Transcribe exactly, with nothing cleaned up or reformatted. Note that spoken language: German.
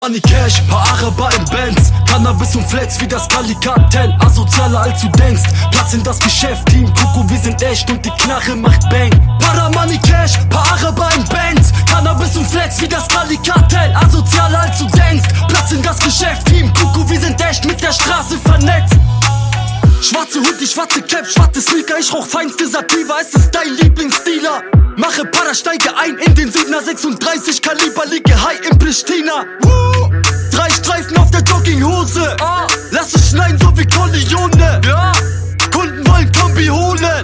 Money Cash, paar Araber in Benz, Cannabis und Flex wie das Cali-Kartell, asozialer als du denkst. Platz in das Geschäft, Team Kuku, wir sind echt und die Knarre macht Bang. Para Money Cash, paar Araber in Benz, Cannabis und Flex wie das Cali-Kartell, asozialer als du denkst. Platz in das Geschäft, Team Kuku, wir sind echt mit der Straße vernetzt. Schwarze Hoodie, schwarze Cap, schwarze Sneaker, ich rauch feinste Sativa, es ist dein Lieblingsdealer. Mache Para, steige ein in den Siebener sechsunddreißig Kaliber, liege high in Pristina. Woo! Drei Streifen auf der Jogginghose, ah. Lass es schneiden so wie Corleone. Ja. Kunden wollen Kombi holen.